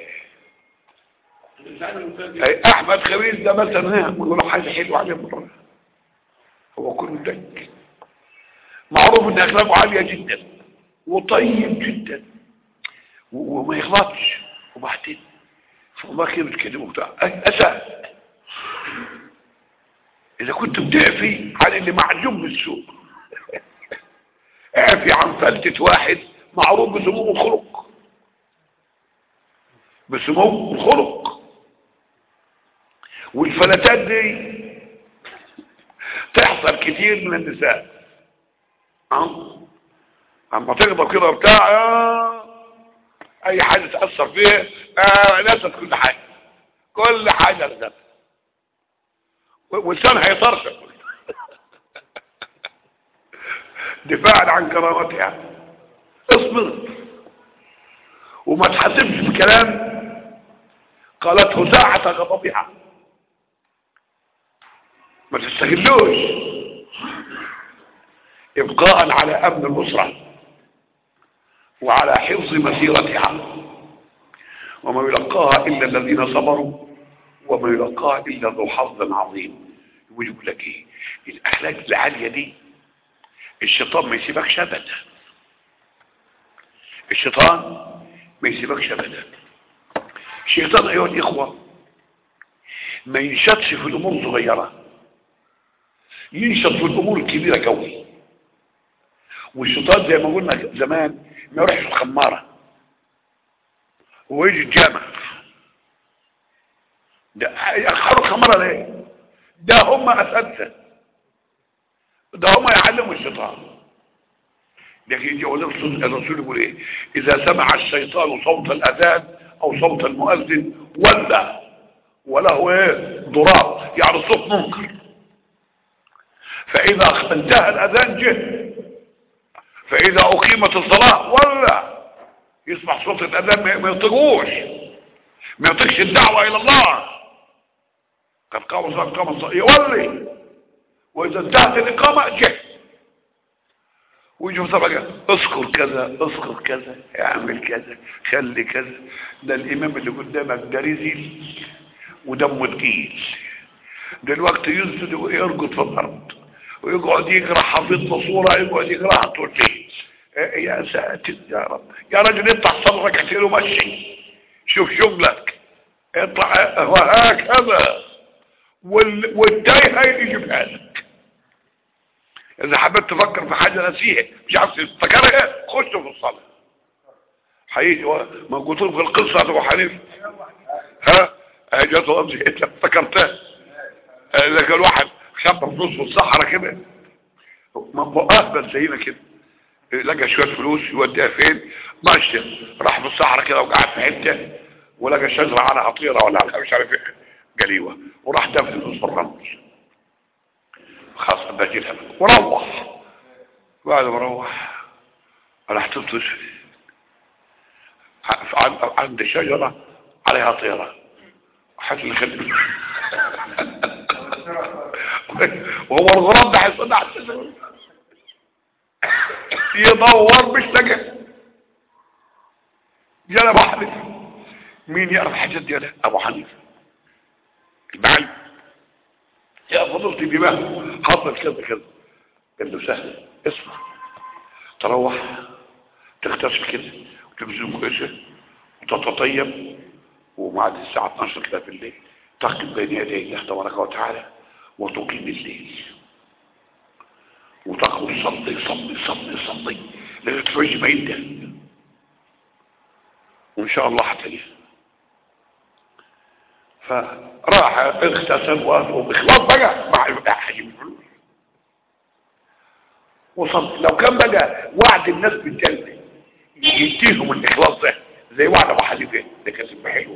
احمد خميس ده مثلا يقول له حاجه حلوه عليه مره، هو كله دك، معروف ان اخلاقه عاليه جدا وطيب جدا وما يغلطش، وبعدين فالله كده بتكلمه بتاع اساء. اذا كنت بتعفي عن اللي معجوم بالسوق، اعفي عن فلتة واحد معروف بسموه الخلق، بسموه الخلق. والفلتات دي تحصل كتير من النساء، اه اما تغضب كده بتاع آه. اي حاجه تاثر فيه آه. نست كل حاجه، كل حاجه نست، ولسانها يطرشق دفاعا عن كرامتها. اصبر وما تحاسبش بكلام قالته ساعة غضبها، ما تستغلوش ابقاء على امن الاسرة وعلى حفظ مسيرتها. وما يلقاها الا الذين صبروا وما يلقاها الا ذو حظ عظيم. يقول لك ايه الاخلاق العالية دي؟ الشيطان ما يسيبكش ابدا، الشيطان ما يسيبكش ابدا. الشيطان ايها الاخوه ما ينشطش في الامور الصغيره، ينشط في الامور الكبيره قوي. والشيطان زي ما قلنا زمان ما يروحش الخماره ويجي الجامع، ده يأخروا الخماره ليه؟ ده هم اساتذه، ده هم يعلموا الشيطان. لكن يجي الرسول يقول ايه؟ اذا سمع الشيطان صوت الاذان او صوت المؤذن ولا وله ايه؟ ضراب، يعني صوت منكر. فاذا انتهى الاذان جه، فاذا اقيمت الصلاه ولا يسمع صوت الاذان ما يطيقوش، ما يطيقش الدعوه الى الله، قد قام الصلاه قام الصلاه يولي. واذا انتهت الاقامه جه ويجي بقى اذكر كذا اذكر كذا اعمل كذا خلي كذا. ده الامام اللي قدامك ده رزل ودمه تقيل، دلوقتي يسجد ويرقد في الارض ويقعد يقرا حافظ صوره، يقعد يقراها طول الليل. يا ساتر يا رب، يا راجل اطلع صلي ركعتين ومشي، شوف شغلك، اطلع وهكذا. والتايه هي يجيبها لك. اذا حبيت تفكر في حاجه نسيها مش عارف تفتكرها، خش في الصلاه. حقيقي موجود في القصه ابو حنيفه، ها جاته امس افتكرتها. اذا كان واحد خبى فلوس في الصحراء كده، اهبل زينا كده، لقى شويه فلوس يوديها فين؟ ماشي، راح في الصحراء كده وقعد في حته ولقى شجره على طيره ولا على مش عارف ايه قليوه، وراح دفن الفلوس في الرمل. خلاص بجيلها وروح. بعد ما روح راح تطلش عند شجره عليها طيره، حتى اللي خلي وهو الغراب ده هيصنع الشجره يدور مش لاقي. جاء ابو حنيفه، مين يعرف حاجات دي؟ لا ابو حنيفه المعلم، يا فضلت بما حصل كذا كذا. قال له سهل، اسمع، تروح تغتسل كده وتبذل كويسه وتتطيب، وبعد الساعه اتناشر كده بالليل تقف بين يدي الله تبارك وتعالى وتقيم الليل وتخرج صلي صلي صلي صلي لغايه تفرج ما ينده، وان شاء الله هتلاقيه. فراح اغتسل وباخلاص بقى مع حجم الفلوس وصل. لو كان بقى وعد الناس بالجنه يديهم الاخلاص ده زي وعد ابو حنيفه، ده كانت حلوه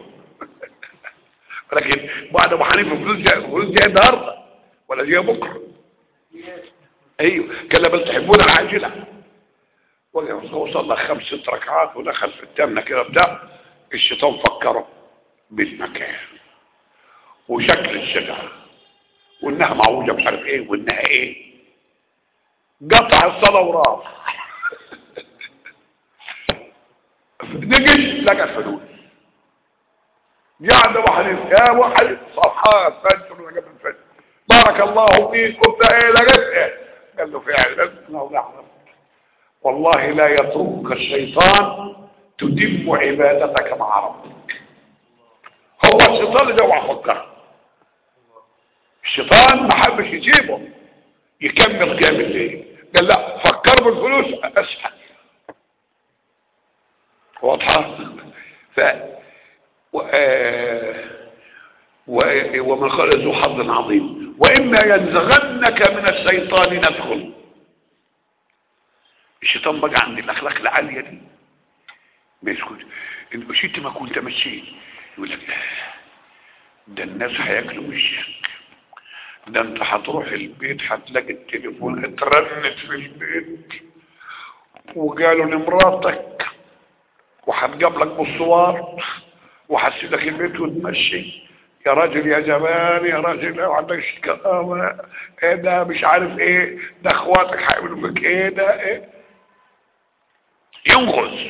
لكن وعد ابو حنيفه فلوس جايه فلوس جايه النهارده ولا جايه بكره. ايوه كلا بل تحبون العاجله. وصل له خمس ست ركعات ودخل في التامنه كده بتاع، الشيطان فكره بالمكان وشكل الشجرة وانها معوجة مش عارف ايه وانها ايه، قطع الصلاة وراح نجش لقى الفلوس. قاعد واحد يا واحد صفحات فجر ولا قبل الفجر، بارك الله فيك، قلت ايه لقيت ايه؟ قال له فعلا والله لا يتركك الشيطان تدم عبادتك مع ربك. هو الشيطان اللي اوعى فكر، الشيطان ما حبش يجيبه يكمل قيام الليل، قال لا فكر بالفلوس اسهل. واضحه؟ ف و... و... ومن قال ذو حظ عظيم واما ينزغنك من الشيطان ندخل. الشيطان بقى عند الاخلاق العاليه دي ما يسكت، ان مشيت ما كنت مشيت يقول لك ده الناس هياكلوا وشك، ده انت هتروح البيت هتلاقي التليفون اترنت في البيت وقالوا لمراتك وهتقابلك بالصور وهتسيبك البيت وتمشي، يا راجل يا جمال يا راجل ما عندكش كرامه، ايه ده مش عارف ايه، ده اخواتك هيعملوا فيك ايه، ده ايه، ينغز.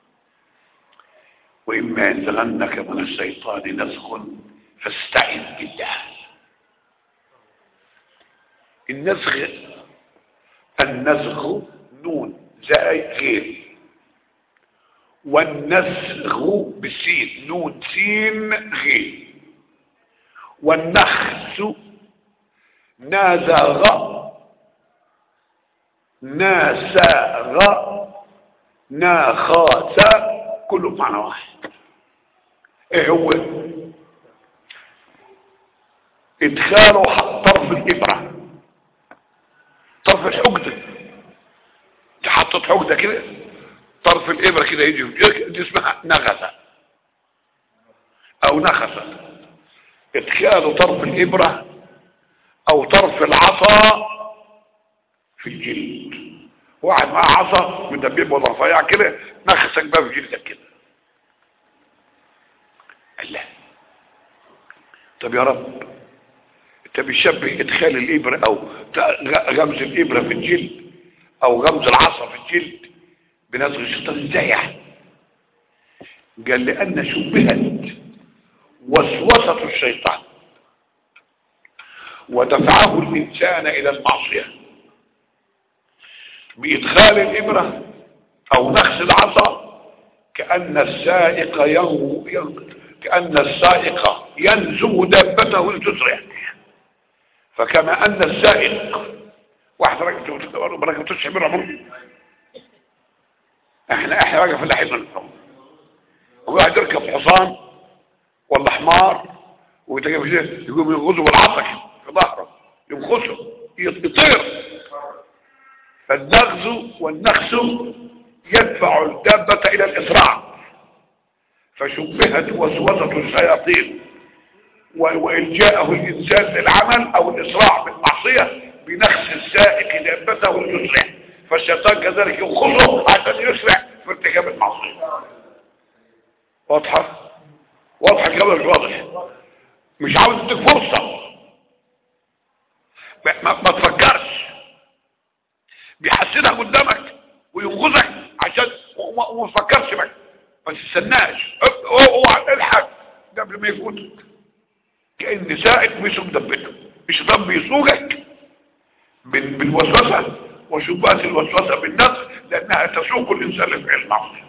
واما ينزغنك من الشيطان نزغ فاستعذ بالله. النزغ النزغ نون زاي غير، والنزغ بالسين نون سين غير، والنخس نازغ ناساغ ناخاس كله بمعنى واحد. ايه هو؟ ادخاله طرف الابره، طرف الحجده، تحطت حجده كده طرف الابره كده يجي دي اسمها نغسه او نخسه. ادخال طرف الابره او طرف العصا في الجلد، واحد معاه عصا مدببه رفيع كده نخسك بقى في جلدك كده. الله، طب يا رب انت بتشبه ادخال الابره او غمز الابره في الجلد او غمز العصا في الجلد بنزغ الشيطان ازاي يعني؟ قال لان شبهت وسوسه الشيطان ودفعه الانسان الى المعصيه بادخال الابره او نخس العصا، كان السائق ينغو كان السائق ينزو دابته لتسرع، فكما ان السائق واحد راجل راجل تسرع من عمره، احنا احنا راجل في اللحظه وواحد يركب حصان ولا حمار ويتجيب يقوم ينغزه بالعصا في ظهره ينخسه يطير. فالنغز والنخس يدفع الدابة الى الاسراع، فشبهت وسوسة الشياطين والجاءه الانسان للعمل او الاسراع بالمعصية بنخس السائق دابته ليسرع، فالشيطان كذلك ينخسه عشان يسرع في ارتكاب المعصية. واضحة؟ واضحة كده مش واضح؟ مش عاوز تديك فرصة ما, ما, ما تفكرش، بيحسنها قدامك وينغزك عشان وما تفكرش بك، ما تستناش اوعى الحق قبل ما يفوتك، كأن سائق بيسوق دبته. الشيطان بيسوقك بالوسوسة وشبهات الوسوسة بالنفس لأنها تسوق الإنسان لفعل المعصية.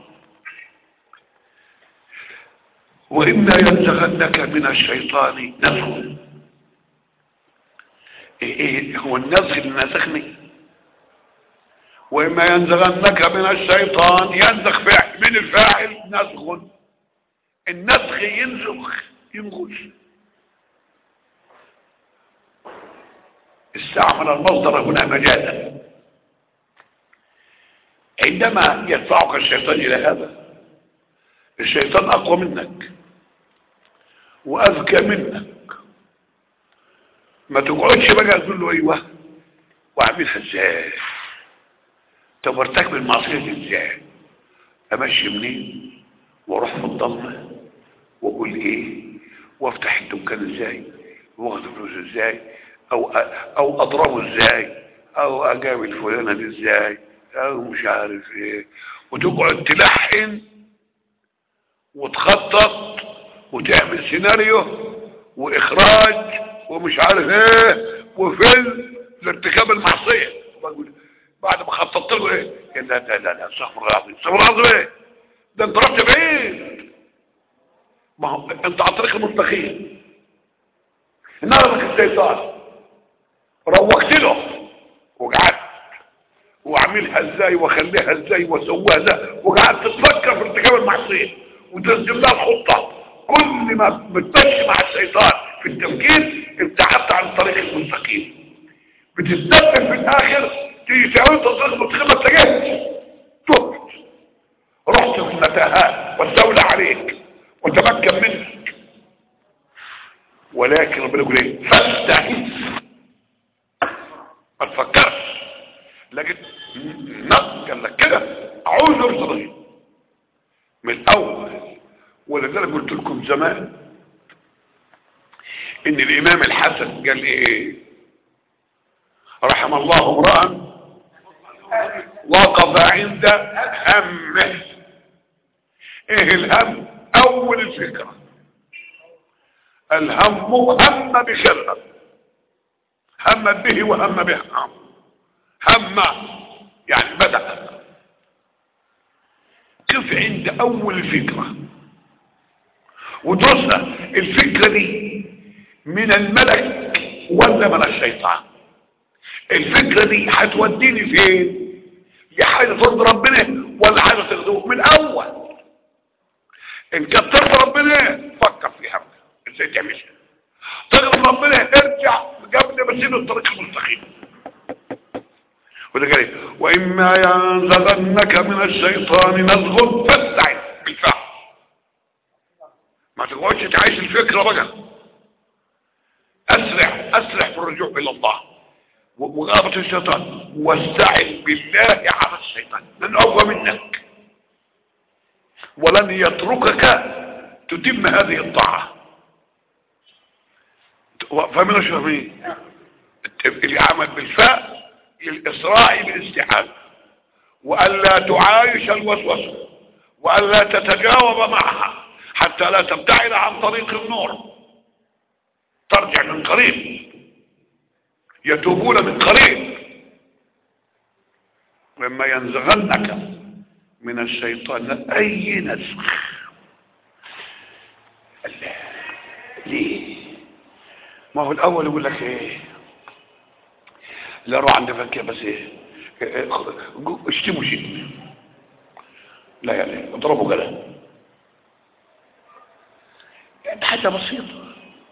وإما ينزغنك من الشيطان نزغ، إيه إيه هو النزغ اللي نزغني؟ وإما ينزغنك من الشيطان ينزغ فاعل، من الفاعل نزغ، النزغ ينزغ ينغش، استعمل المصدر هنا مجازا. عندما يدفعك الشيطان إلى هذا، الشيطان أقوى منك وأذكى منك، ما تقعدش بقى تقول له أيوه وأعملها إزاي، طب ارتكب المعصية إزاي، أمشي منين وأروح في الضلمة وأقول إيه وافتح الدكان ازاي، واخد فلوس ازاي، او او اضربه ازاي، او اجابل فلانه دي ازاي، او مش عارف ايه، وتقعد تلحن وتخطط وتعمل سيناريو واخراج ومش عارف ايه وفيلم لارتكاب المعصيه. بعد ما خططت له ايه، لا لا لا لا استغفر الله العظيم، استغفر الله العظيم، ايه ده انت رحت بعيد، ما هو انت على الطريق المستقيم، نرمك الشيطان روقت له وقعدت واعملها ازاي واخليها ازاي واسويها ازاي، وقعدت تفكر في ارتكاب المعصيه وتنزل لها الخطه. كل ما بتمشي مع الشيطان في التفكير ابتعدت عن الطريق المستقيم، بتستقبل في الاخر تيجي تعمل طريق المستقيم ما تلاقيش، تبت رحت في المتاهات والدوله عليك وتمكن منك. ولكن ربنا يقول ايه، فاستعذ، ما تفكرش، لكن نقل قال لك كده اعوذ بالله من الاول. ولذلك قلت لكم زمان ان الامام الحسن قال ايه، رحم الله امرأ وقف عند همه. ايه الهم؟ اول الفكرة، الهم هم بخير، هم به وهم به، هم يعني بدأ كيف عند اول الفكرة ودرسنا الفكرة دي من الملك ولا من الشيطان. الفكرة دي هتوديني فين؟ يا حاجة ترضي ربنا ولا حاجة تغضبه من اول. ان كانت ترضي ربنا فكر فيها ازاي تعملها، تغضب ربنا ارجع قبل ما تسيب الطريق المستقيم. وده قال واما ينزغنك من الشيطان نزغ فاستعذ بالفعل. ما تقعدش تعيش الفكرة بقى، اسرع اسرع في الرجوع الى الله وغابة الشيطان، واستعذ بالله على الشيطان لانه اقوى منك ولن يتركك تتم هذه الطاعة. فمن الشهرين اللي عمل بالفاء للإسراع بالاستعاذة، وألا تعايش الوسوسة، وألا تتجاوب معها حتى لا تبتعد عن طريق النور. ترجع من قريب، يتوبون من قريب. لما ينزغنك من الشيطان أي نزغ. ليه؟ ما هو الأول يقول لك إيه، لا روح عند فكية بس ايه اشتموا شيء، لا يعني اضربوا قلم، يعني حاجة بسيطة.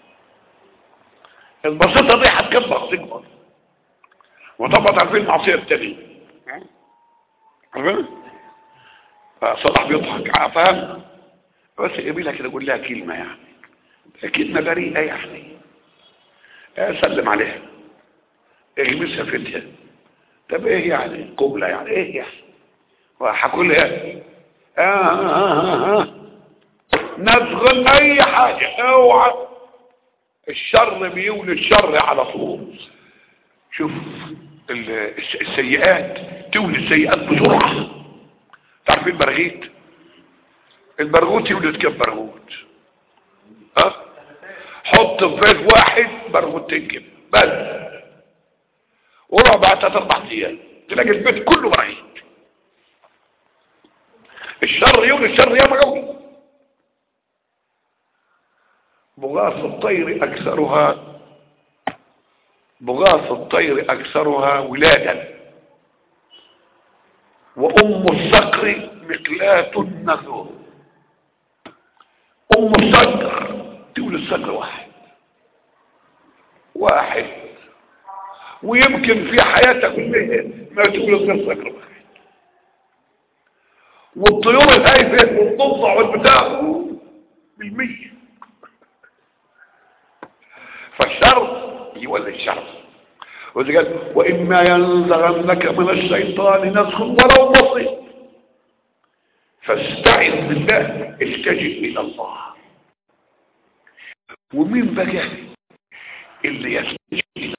البسيطة دي هتكبر تكبر، وطبعا عارفين المعصية التانية عارفين؟ فصلاح بيضحك عفان بس يقبلها كده يقول لها كلمة، يعني كلمة بريئة، يعني سلم عليها اغمسها في اليد. طب ايه يعني قبلة، يعني ايه يعني وهقول لها اه اه اه اه نزغل اي حاجة، اوعى الشر بيولد الشر على طول. شوف السيئات تولد سيئات بسرعة. تعرف البرغيت، البرغوت يولد كم برغوت؟ ها أه؟ حط في بيت واحد برغوتين كده بس، وروح بعد ثلاث اربع ايام تلاقي البيت كله برغيت. الشر يولد الشر ياما قوي. بغاث الطير اكثرها بغاث الطير اكثرها ولادا، وام الصقر مقلاة النذور. ام الصقر تولد صقر واحد واحد، ويمكن في حياتك كلها ما تولد غير صقر واحد. والطيور الهايفه والضفدع والبتاع بالمية. فالشر يولد الشر. وإذا قال وإما ينزغنك من الشيطان نزغ ولو بسيط فاستعذ بالله، التجئ إلى الله. ومين بقى اللي يستجيب